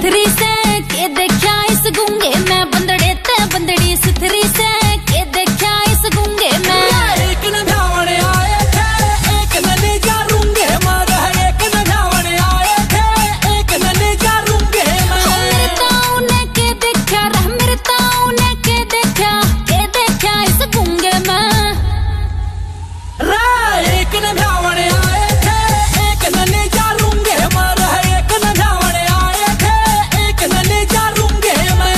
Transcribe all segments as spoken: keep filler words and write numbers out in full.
सुथरी से के देखा इस गूंगे में, बंदड़े ते बंदड़ी सुथरी से के देखा इस गूंगे में। एक न धावने आए थे एक न ले जा रूंगे मर, एक न धावने आए थे एक न ले जा रूंगे मैं। मेरे ताऊ ने के देखा रह, मेरे ताऊ ने के देखा के देखा इस गूंगे में। एक न धावने आए थे एक न ले जा रूंगे मर, एक न धावने आए थे एक न ले जा रूंगे मैं।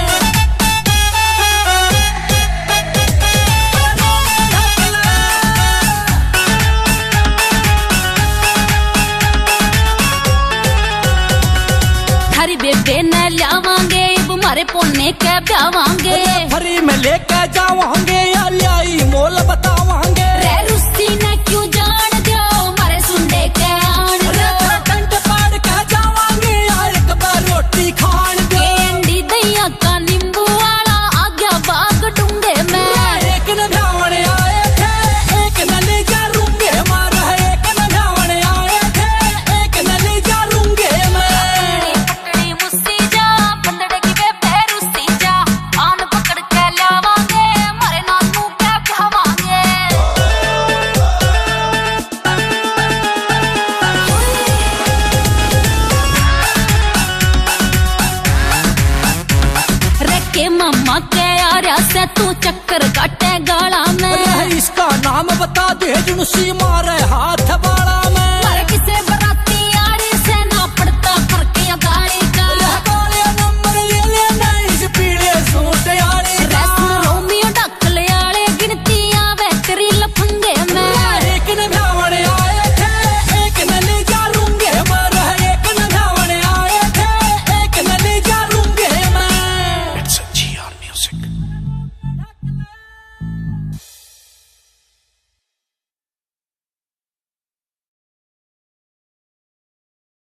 थारी बेबे न लावांगे मारे पोने के ब्यावांगे, फ्री में लेके जावांगे या लाई मोल बतावांगे। रे रुस्सी न क्यों जान दो मारे सुंडे के आन दो, टंट पाड़ के जावांगे या एक बार रोटी खान दो। अंडी दहिया का नींबू वाला आ गया बाग डूंगे में। एक न धावने आए थे एक न ले जा रूंगे मर, एक न धावने आए थे एक न ले जा रूंगे मैं। पकड़ी मुस्सी जा बंदड़े की बेबे रुस्सी जा, आन पकड़ के लावांगे मारे नानू के ब्यावांगे। रे के मम्मा के आर्या से तू चक्कर काटे गाला में, इसका नाम बता दे जुनसी मारे हाथ वाला।